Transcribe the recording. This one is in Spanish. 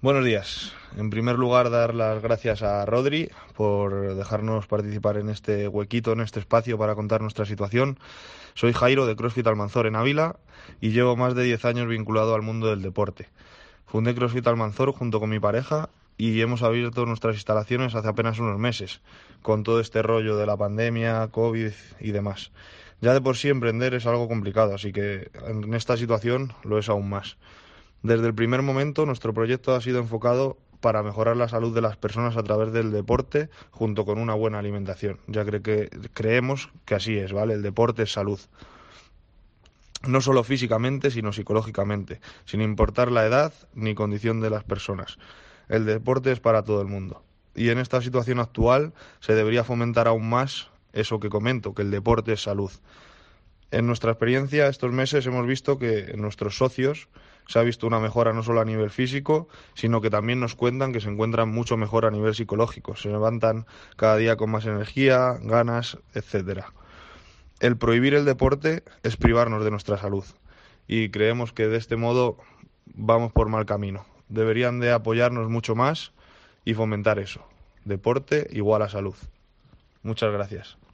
Buenos días. En primer lugar, dar las gracias a Rodri por dejarnos participar en este huequito, en este espacio para contar nuestra situación. Soy Jairo de CrossFit Almanzor en Ávila y llevo más de 10 años vinculado al mundo del deporte. Fundé CrossFit Almanzor junto con mi pareja y hemos abierto nuestras instalaciones hace apenas unos meses, con todo este rollo de la pandemia, COVID y demás. Ya de por sí emprender es algo complicado, así que en esta situación lo es aún más. Desde el primer momento, nuestro proyecto ha sido enfocado para mejorar la salud de las personas a través del deporte, junto con una buena alimentación, ya que creemos que así es, ¿vale? El deporte es salud, no solo físicamente, sino psicológicamente, sin importar la edad ni condición de las personas. El deporte es para todo el mundo. Y en esta situación actual se debería fomentar aún más eso que comento, que el deporte es salud. En nuestra experiencia, estos meses hemos visto que en nuestros socios se ha visto una mejora no solo a nivel físico, sino que también nos cuentan que se encuentran mucho mejor a nivel psicológico. Se levantan cada día con más energía, ganas, etcétera. El prohibir el deporte es privarnos de nuestra salud y creemos que de este modo vamos por mal camino. Deberían de apoyarnos mucho más y fomentar eso. Deporte igual a salud. Muchas gracias.